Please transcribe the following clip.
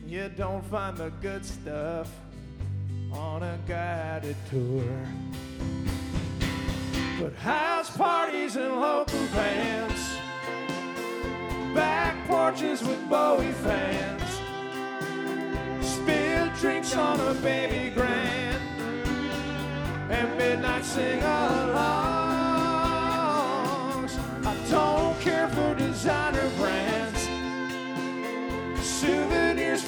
You don't find the good stuff on a guided tour. But house parties and local bands, back porches with Bowie fans, spilled drinks on a baby grand, and midnight sing-along.